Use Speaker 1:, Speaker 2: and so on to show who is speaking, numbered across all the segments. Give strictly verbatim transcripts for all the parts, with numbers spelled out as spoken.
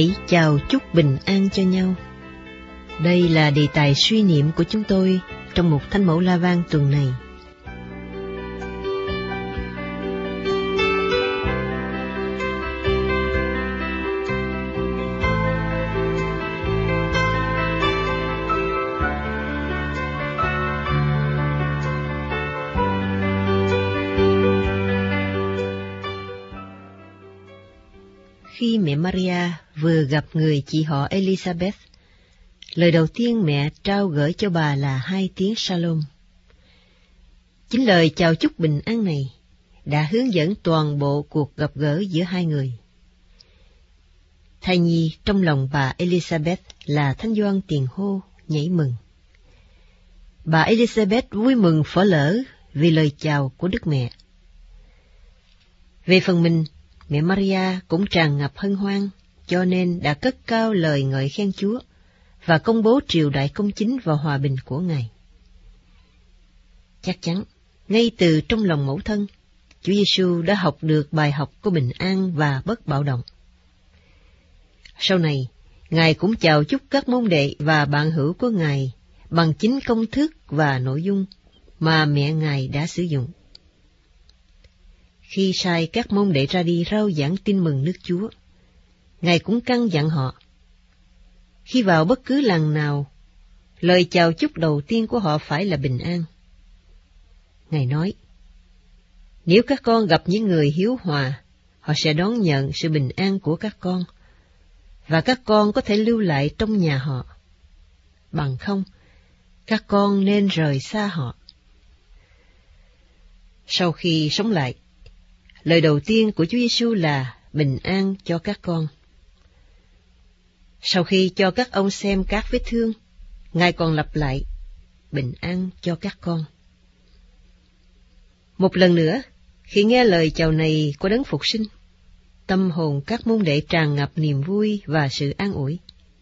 Speaker 1: Hãy chào chúc bình an cho nhau. Đây là đề tài suy niệm của chúng tôi trong mục Thánh Mẫu La Vang tuần này. Khi mẹ Maria vừa gặp người chị họ Elizabeth, lời đầu tiên mẹ trao gửi cho bà là hai tiếng Shalom. Chính lời chào chúc bình an này đã hướng dẫn toàn bộ cuộc gặp gỡ giữa hai người. Thai nhi trong lòng bà Elizabeth là Thánh Gioan Tiền Hô nhảy mừng. Bà Elizabeth vui mừng phở lỡ vì lời chào của Đức Mẹ. Về phần mình, mẹ Maria cũng tràn ngập hân hoan, cho nên đã cất cao lời ngợi khen Chúa và công bố triều đại công chính và hòa bình của Ngài. Chắc chắn, ngay từ trong lòng mẫu thân, Chúa Giêsu đã học được bài học của bình an và bất bạo động. Sau này, Ngài cũng chào chúc các môn đệ và bạn hữu của Ngài bằng chính công thức và nội dung mà mẹ Ngài đã sử dụng. Khi sai các môn đệ ra đi rao giảng tin mừng nước Chúa, Ngài cũng căn dặn họ. Khi vào bất cứ làng nào, lời chào chúc đầu tiên của họ phải là bình an. Ngài nói, nếu các con gặp những người hiếu hòa, họ sẽ đón nhận sự bình an của các con, và các con có thể lưu lại trong nhà họ. Bằng không, các con nên rời xa họ. Sau khi sống lại, lời đầu tiên của Chúa Giêsu là bình an cho các con. Sau khi cho các ông xem các vết thương, Ngài còn lặp lại, bình an cho các con. Một lần nữa, khi nghe lời chào này của Đấng Phục Sinh, tâm hồn các môn đệ tràn ngập niềm vui và sự an ủi.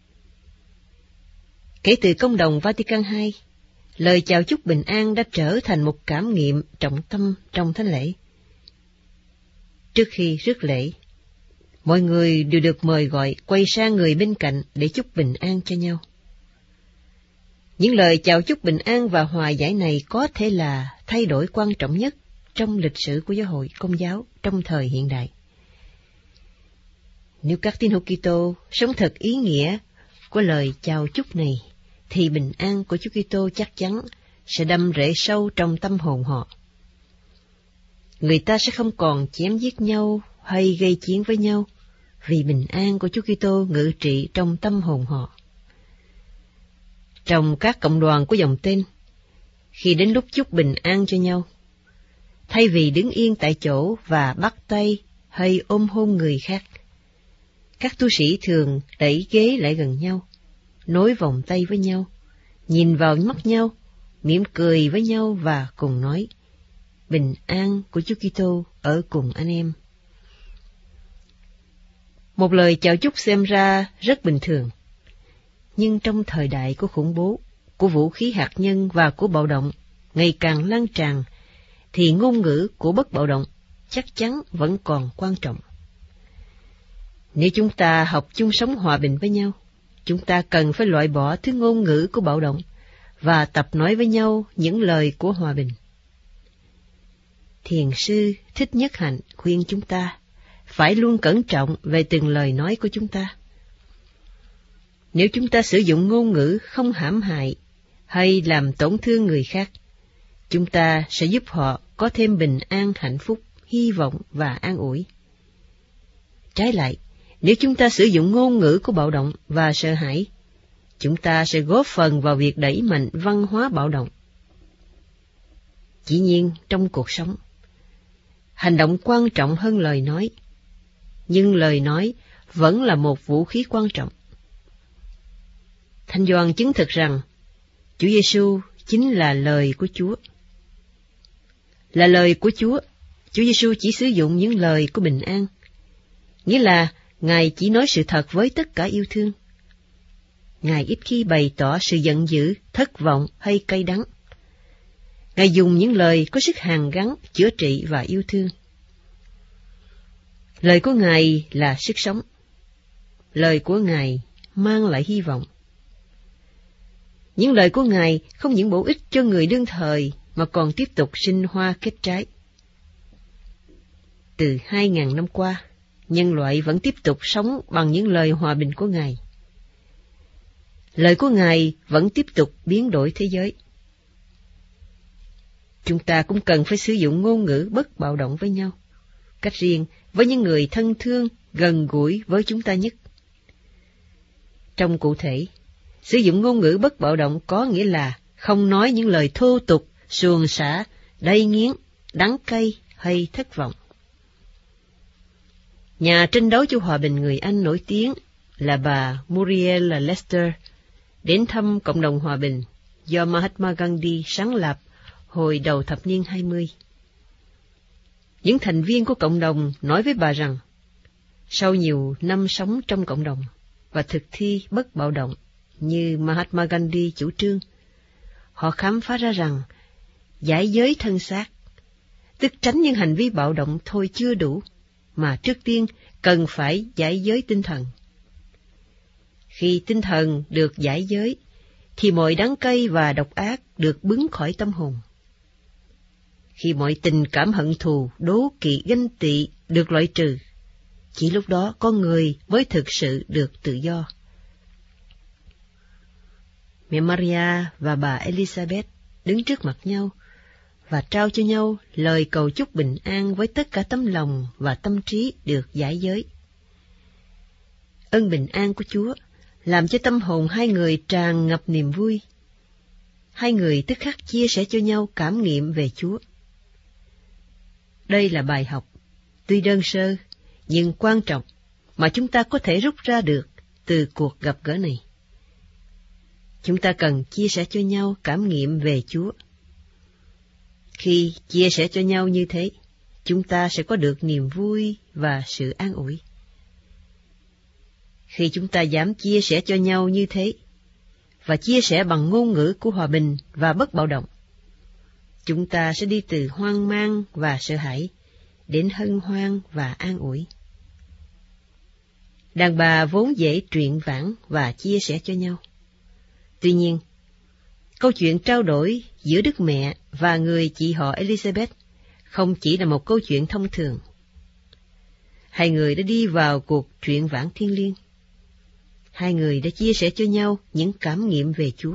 Speaker 1: Kể từ công đồng Vatican hai, lời chào chúc bình an đã trở thành một cảm nghiệm trọng tâm trong thánh lễ. Trước khi rước lễ, mọi người đều được mời gọi quay sang người bên cạnh để chúc bình an cho nhau. Những lời chào chúc bình an và hòa giải này có thể là thay đổi quan trọng nhất trong lịch sử của giáo hội Công giáo trong thời hiện đại. Nếu các tín hữu Kitô sống thật ý nghĩa của lời chào chúc này, thì bình an của Chúa Kitô chắc chắn sẽ đâm rễ sâu trong tâm hồn họ. Người ta sẽ không còn chém giết nhau hay gây chiến với nhau, vì bình an của Chúa Kitô ngự trị trong tâm hồn họ. Trong các cộng đoàn của dòng tên, khi đến lúc chúc bình an cho nhau, thay vì đứng yên tại chỗ và bắt tay hay ôm hôn người khác, các tu sĩ thường đẩy ghế lại gần nhau, nối vòng tay với nhau, nhìn vào mắt nhau, mỉm cười với nhau và cùng nói, bình an của Chúa Kitô ở cùng anh em. Một lời chào chúc xem ra rất bình thường, nhưng trong thời đại của khủng bố, của vũ khí hạt nhân và của bạo động ngày càng lan tràn, thì ngôn ngữ của bất bạo động chắc chắn vẫn còn quan trọng. Nếu chúng ta học chung sống hòa bình với nhau, chúng ta cần phải loại bỏ thứ ngôn ngữ của bạo động và tập nói với nhau những lời của hòa bình. Thiền sư Thích Nhất Hạnh khuyên chúng ta phải luôn cẩn trọng về từng lời nói của chúng ta. Nếu chúng ta sử dụng ngôn ngữ không hãm hại hay làm tổn thương người khác, chúng ta sẽ giúp họ có thêm bình an, hạnh phúc, hy vọng và an ủi. Trái lại, nếu chúng ta sử dụng ngôn ngữ của bạo động và sợ hãi, chúng ta sẽ góp phần vào việc đẩy mạnh văn hóa bạo động. Dĩ nhiên, trong cuộc sống, hành động quan trọng hơn lời nói, nhưng lời nói vẫn là một vũ khí quan trọng. Thánh Gioan chứng thực rằng Chúa Giêsu chính là lời của Chúa. Là lời của Chúa, Chúa Giêsu chỉ sử dụng những lời của bình an, nghĩa là Ngài chỉ nói sự thật với tất cả yêu thương. Ngài ít khi bày tỏ sự giận dữ, thất vọng hay cay đắng. Ngài dùng những lời có sức hàn gắn, chữa trị và yêu thương. Lời của Ngài là sức sống. lời của Ngài mang lại hy vọng. Những lời của Ngài không những bổ ích cho người đương thời mà còn tiếp tục sinh hoa kết trái. Từ hai ngàn năm qua, nhân loại vẫn tiếp tục sống bằng những lời hòa bình của Ngài. Lời của Ngài vẫn tiếp tục biến đổi thế giới. Chúng ta cũng cần phải sử dụng ngôn ngữ bất bạo động với nhau, cách riêng với những người thân thương, gần gũi với chúng ta nhất. Trong cụ thể, sử dụng ngôn ngữ bất bạo động có nghĩa là không nói những lời thô tục, suồng sã, đay nghiến, đắng cay hay thất vọng. Nhà tranh đấu cho hòa bình người Anh nổi tiếng là bà Muriel Lester đến thăm cộng đồng hòa bình do Mahatma Gandhi sáng lập hồi đầu thập niên hai mươi. Những thành viên của cộng đồng nói với bà rằng, sau nhiều năm sống trong cộng đồng và thực thi bất bạo động như Mahatma Gandhi chủ trương, họ khám phá ra rằng giải giới thân xác, tức tránh những hành vi bạo động thôi chưa đủ, mà trước tiên cần phải giải giới tinh thần. Khi tinh thần được giải giới, thì mọi đắng cay và độc ác được bứng khỏi tâm hồn. Khi mọi tình cảm hận thù, đố kỵ, ganh tị được loại trừ, chỉ lúc đó con người mới thực sự được tự do. Mẹ Maria và bà Elizabeth đứng trước mặt nhau và trao cho nhau lời cầu chúc bình an với tất cả tấm lòng và tâm trí được giải giới. Ơn bình an của Chúa làm cho tâm hồn hai người tràn ngập niềm vui. Hai người tức khắc chia sẻ cho nhau cảm nghiệm về Chúa. Đây là bài học, tuy đơn sơ, nhưng quan trọng mà chúng ta có thể rút ra được từ cuộc gặp gỡ này. Chúng ta cần chia sẻ cho nhau cảm nghiệm về Chúa. Khi chia sẻ cho nhau như thế, chúng ta sẽ có được niềm vui và sự an ủi. Khi chúng ta dám chia sẻ cho nhau như thế, và chia sẻ bằng ngôn ngữ của hòa bình và bất bạo động, chúng ta sẽ đi từ hoang mang và sợ hãi đến hân hoan và an ủi. Đàn bà vốn dễ truyền vãng và chia sẻ cho nhau. Tuy nhiên, câu chuyện trao đổi giữa Đức Mẹ và người chị họ Elizabeth không chỉ là một câu chuyện thông thường. Hai người đã đi vào cuộc truyện vãng thiêng liêng. Hai người đã chia sẻ cho nhau những cảm nghiệm về Chúa.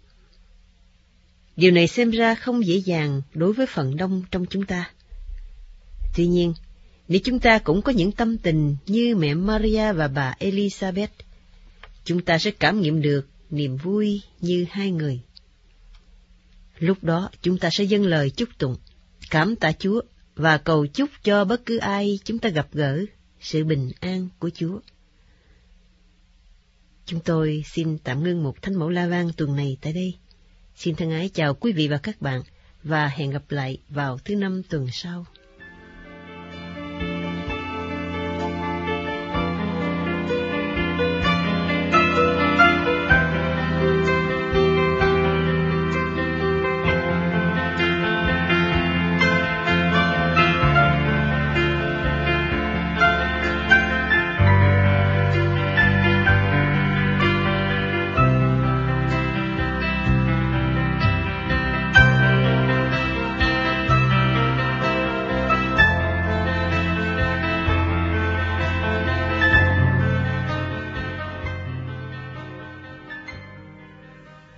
Speaker 1: Điều này xem ra không dễ dàng đối với phần đông trong chúng ta. Tuy nhiên, nếu chúng ta cũng có những tâm tình như mẹ Maria và bà Elizabeth, chúng ta sẽ cảm nghiệm được niềm vui như hai người. Lúc đó chúng ta sẽ dâng lời chúc tụng, cảm tạ Chúa và cầu chúc cho bất cứ ai chúng ta gặp gỡ sự bình an của Chúa. Chúng tôi xin tạm ngưng một thánh mẫu La Vang tuần này tại đây. Xin thân ái chào quý vị và các bạn và hẹn gặp lại vào thứ năm tuần sau.